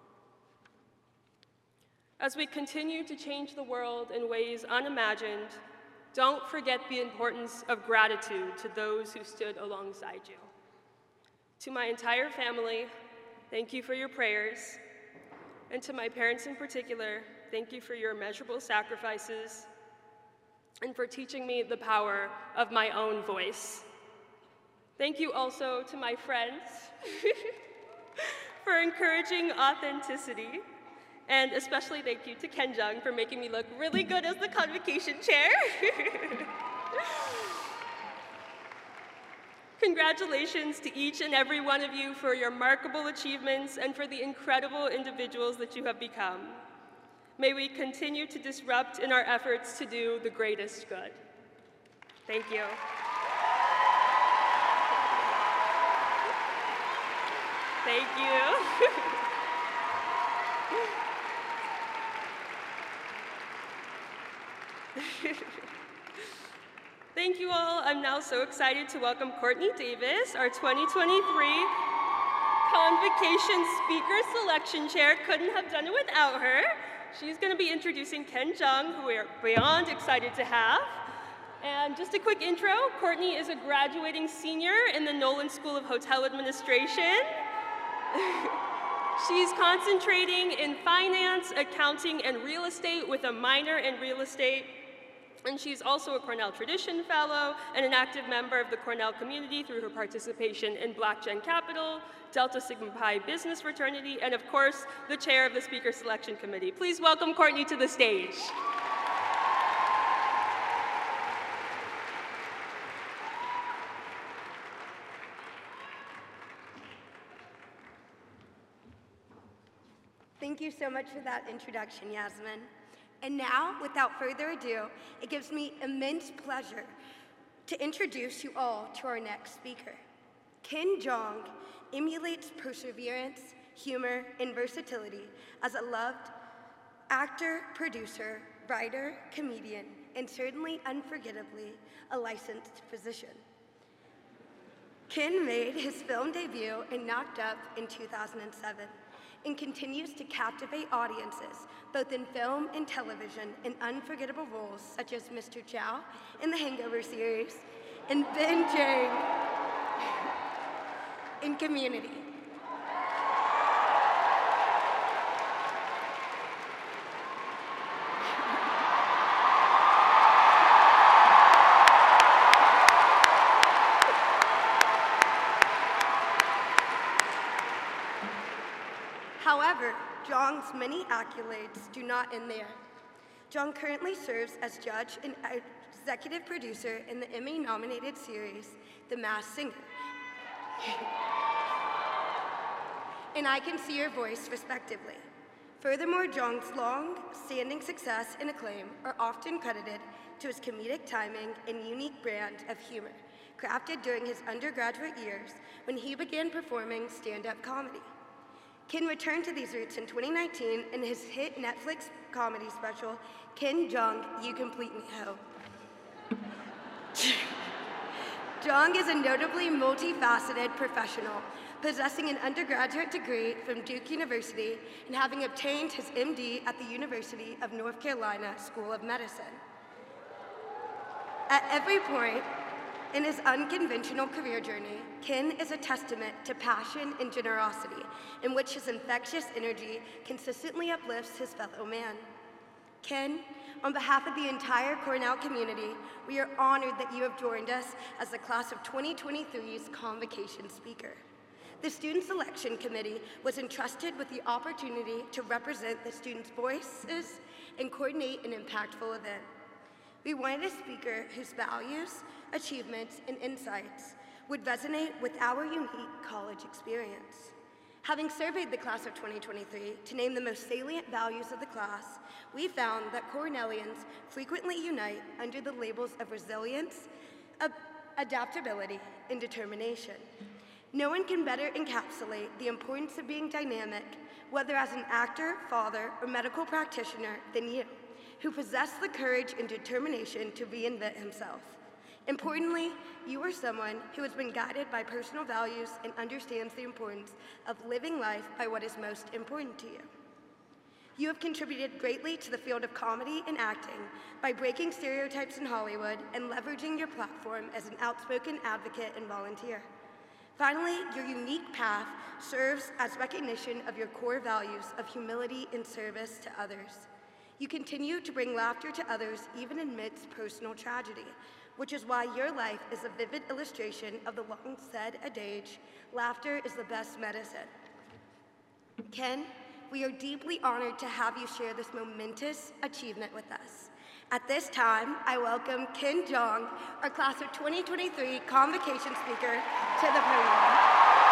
Speaker 18: As we continue to change the world in ways unimagined, don't forget the importance of gratitude to those who stood alongside you. To my entire family, thank you for your prayers. And to my parents in particular, thank you for your immeasurable sacrifices and for teaching me the power of my own voice. Thank you also to my friends for encouraging authenticity. And especially thank you to Ken Jeong for making me look really good as the convocation chair. Congratulations to each and every one of you for your remarkable achievements and for the incredible individuals that you have become. May we continue to disrupt in our efforts to do the greatest good. Thank you. Thank you. Thank you all. I'm now so excited to welcome Courtney Davis, our twenty twenty-three Convocation Speaker Selection Chair. Couldn't have done it without her. She's going to be introducing Ken Jeong, who we are beyond excited to have. And just a quick intro, Courtney is a graduating senior in the Nolan School of Hotel Administration. She's concentrating in finance, accounting, and real estate with a minor in real estate. And she's also a Cornell Tradition Fellow and an active member of the Cornell community through her participation in Black Gen Capital, Delta Sigma Pi Business Fraternity, and of course, the chair of the Speaker Selection Committee. Please welcome Courtney to the stage.
Speaker 19: Thank you so much for that introduction, Yasmin. And now, without further ado, it gives me immense pleasure to introduce you all to our next speaker. Ken Jeong emulates perseverance, humor, and versatility as a loved actor, producer, writer, comedian, and certainly unforgettably, a licensed physician. Ken made his film debut in Knocked Up in two thousand seven and continues to captivate audiences, both in film and television, in unforgettable roles such as Mister Chow in the Hangover series, and Ben Jang in Community. However, Jong's many accolades do not end there. Jong currently serves as judge and executive producer in the Emmy-nominated series, The Masked Singer. And I Can See Your Voice, respectively. Furthermore, Jong's long-standing success and acclaim are often credited to his comedic timing and unique brand of humor, crafted during his undergraduate years when he began performing stand-up comedy. Ken returned to these roots in twenty nineteen in his hit Netflix comedy special, Ken Jeong, You Complete Me Ho. Jong is a notably multifaceted professional, possessing an undergraduate degree from Duke University and having obtained his M D at the University of North Carolina School of Medicine. At every point in his unconventional career journey, Ken is a testament to passion and generosity, in which his infectious energy consistently uplifts his fellow man. Ken, on behalf of the entire Cornell community, we are honored that you have joined us as the class of twenty twenty-three's convocation speaker. The Student Selection Committee was entrusted with the opportunity to represent the students' voices and coordinate an impactful event. We wanted a speaker whose values, achievements, and insights would resonate with our unique college experience. Having surveyed the class of twenty twenty-three to name the most salient values of the class, we found that Cornellians frequently unite under the labels of resilience, ab- adaptability, and determination. No one can better encapsulate the importance of being dynamic, whether as an actor, father, or medical practitioner, than you, who possess the courage and determination to reinvent himself. Importantly, you are someone who has been guided by personal values and understands the importance of living life by what is most important to you. You have contributed greatly to the field of comedy and acting by breaking stereotypes in Hollywood and leveraging your platform as an outspoken advocate and volunteer. Finally, your unique path serves as recognition of your core values of humility and service to others. You continue to bring laughter to others even amidst personal tragedy, which is why your life is a vivid illustration of the long-said adage, laughter is the best medicine. Ken, we are deeply honored to have you share this momentous achievement with us. At this time, I welcome Ken Jeong, our class of twenty twenty-three convocation speaker, to the podium.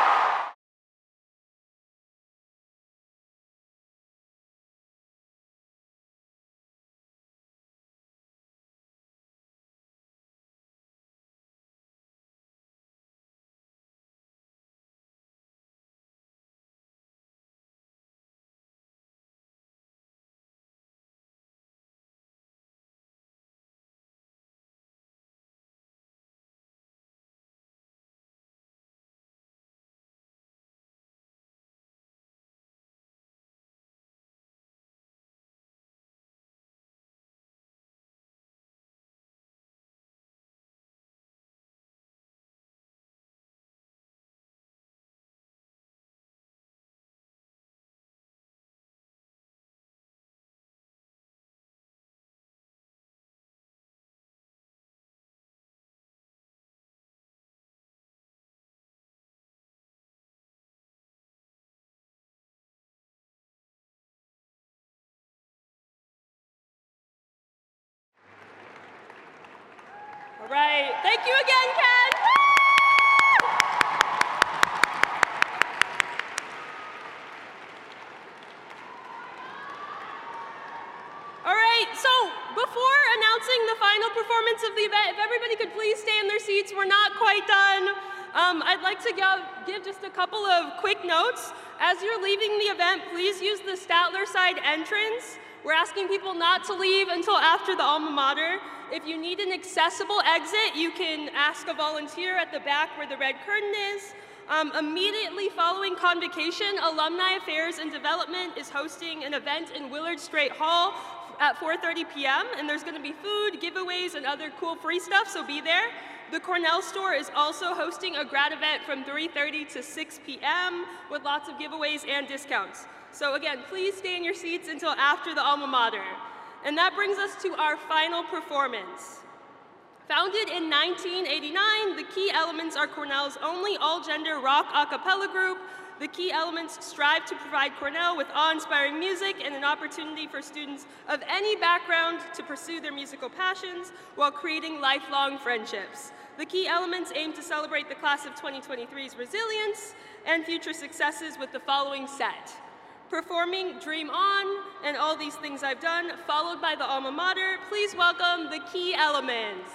Speaker 18: All right, thank you again, Ken. All right, so before announcing the final performance of the event, if everybody could please stay in their seats, we're not quite done. Um, I'd like to give, give just a couple of quick notes. As you're leaving the event, please use the Statler side entrance. We're asking people not to leave until after the alma mater. If you need an accessible exit, you can ask a volunteer at the back where the red curtain is. Um, immediately following convocation, Alumni Affairs and Development is hosting an event in Willard Straight Hall at four thirty p m and there's going to be food, giveaways, and other cool free stuff, so be there. The Cornell store is also hosting a grad event from three thirty to six p m with lots of giveaways and discounts. So again, please stay in your seats until after the alma mater. And that brings us to our final performance. Founded in nineteen eighty-nine, the Key Elements are Cornell's only all-gender rock a cappella group. The Key Elements strive to provide Cornell with awe-inspiring music and an opportunity for students of any background to pursue their musical passions while creating lifelong friendships. The Key Elements aim to celebrate the class of twenty twenty-three's resilience and future successes with the following set. Performing Dream On and All These Things I've Done, followed by the alma mater. Please welcome the Key Elements.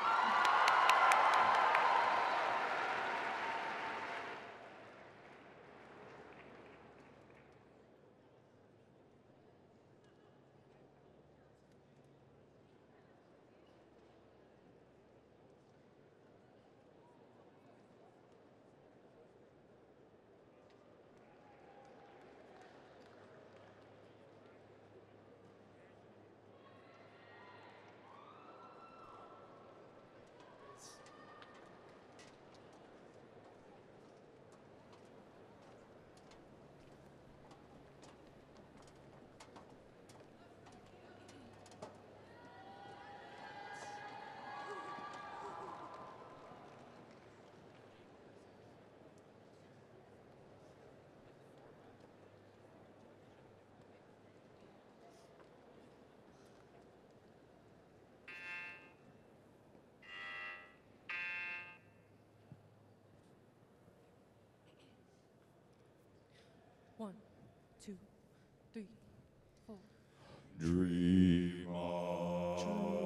Speaker 20: One, two, three, four.
Speaker 21: Dream on.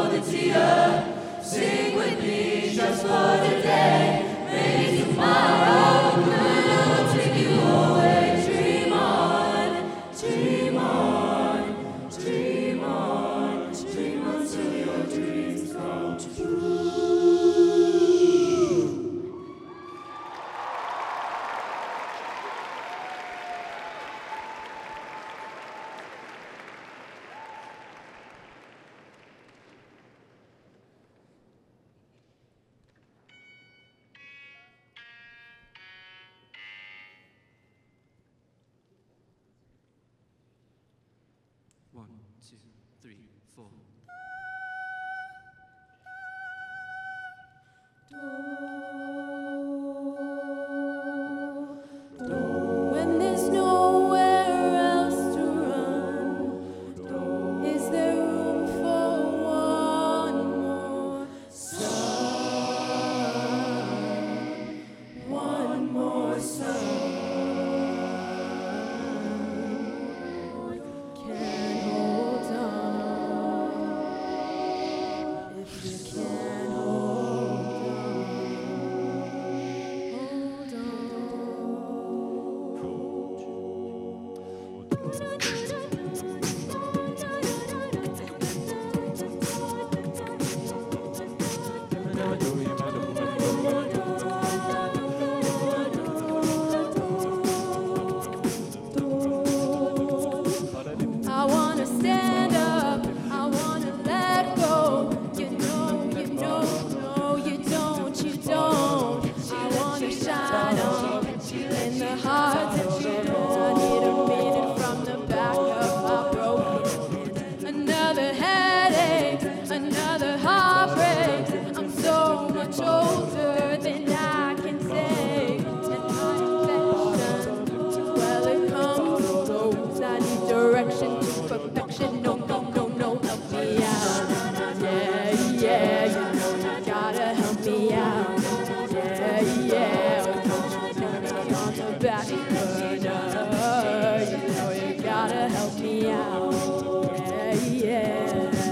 Speaker 1: hold it to you. Sing with me just for today. Maybe tomorrow the moon will take you away. Dream on, dream on, dream on, dream on till your dreams come true.
Speaker 2: One, two, three, four.
Speaker 1: When there's nowhere else to run, is there room for one more sun? One more sun. Can't hold on if you can't hold I wanna stand up, I wanna let go. You know, you know, no, you don't, you don't. I wanna shine on in the heart that you know. I need a minute from the back of my broken head. Another headache, another heartbreak. I'm so much older than I can take. And my affection, well, it comes and goes. I need direction to perfection. No, no, no, no, help me out. Yeah, yeah, you know you gotta help me out. Yeah, yeah, don't you put me on the back burner. You know you gotta help me out. Yeah, yeah.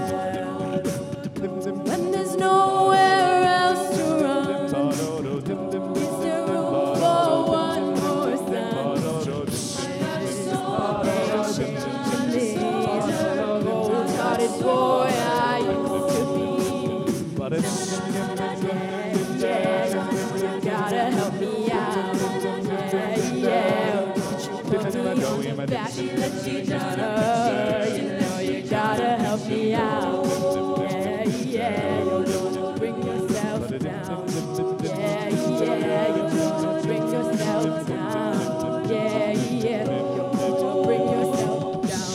Speaker 1: When there's nowhere else to run, is there room for one more sun? Cold-hearted boy I used to be. Yeah, you gotta help me out. Yeah, yeah, don't you put me on the back and let you down. You know you gotta help me out. Yeah, yeah, you gonna bring yourself down. Yeah, yeah, you gonna bring yourself down. Yeah, yeah, you gonna bring yourself down.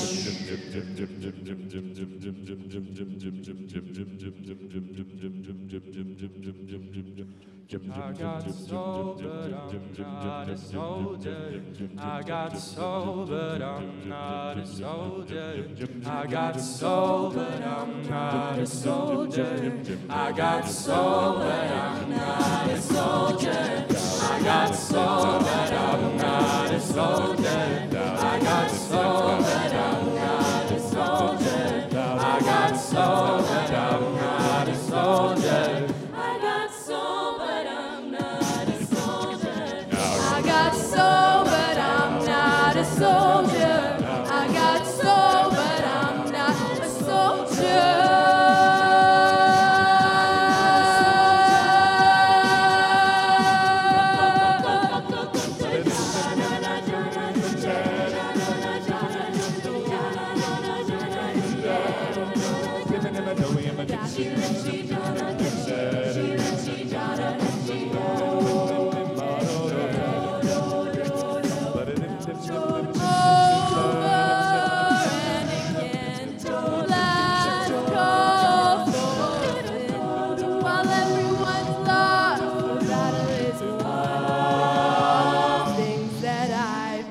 Speaker 22: I got soul, but I'm not a soldier. I got soul, but I'm not a soldier. I got soul, but I'm not a soldier. I got soul, but I'm not a soldier. I got soul, but I'm not a soldier. I got soul, but I'm not a soldier. I got soul, but I'm not a soldier.
Speaker 1: I got soul, but I'm not a soldier. I got soul, but I'm not a soldier. I got soul, but I'm not a soldier. While everyone's lost, the battle is won. Things that I've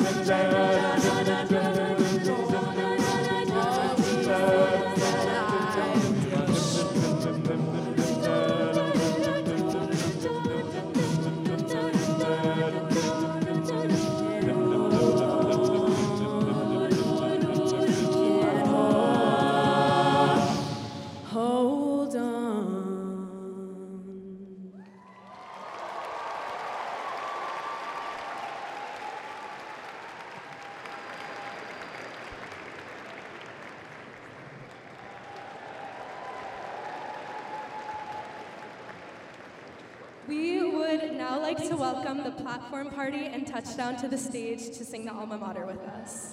Speaker 1: done.
Speaker 4: now like to welcome the Platform Party and Touchdown to the stage to sing the alma mater with us.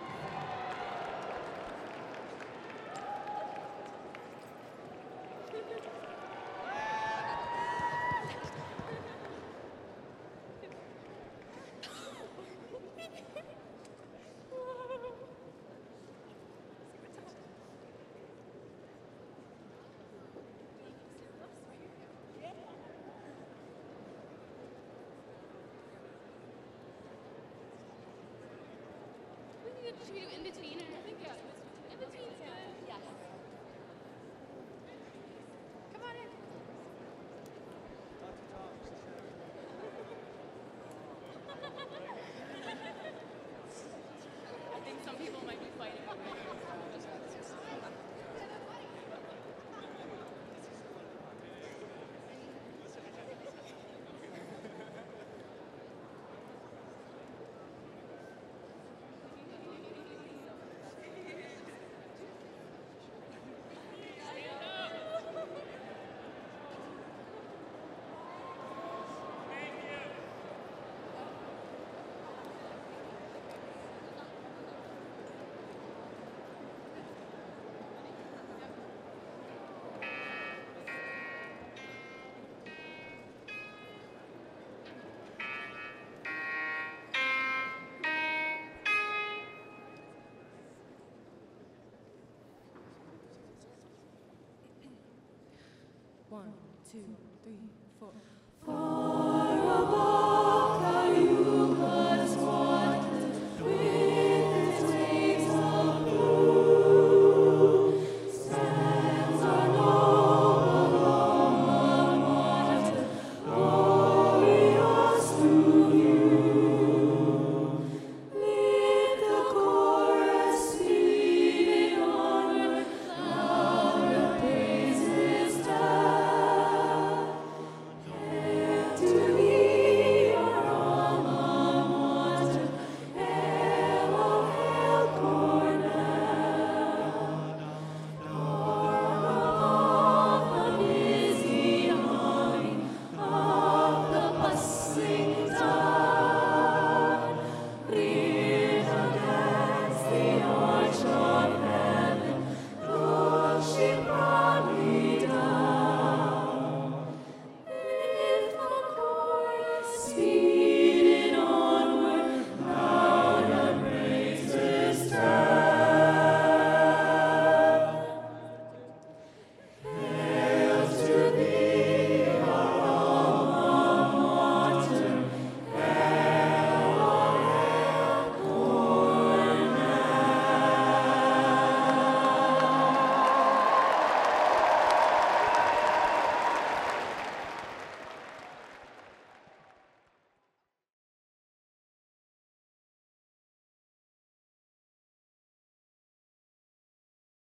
Speaker 5: Should we do in between? I think yeah, in between is good. Yes. Come on in. I think some people might be fighting over it.
Speaker 20: One, two, three, four.
Speaker 11: Far above.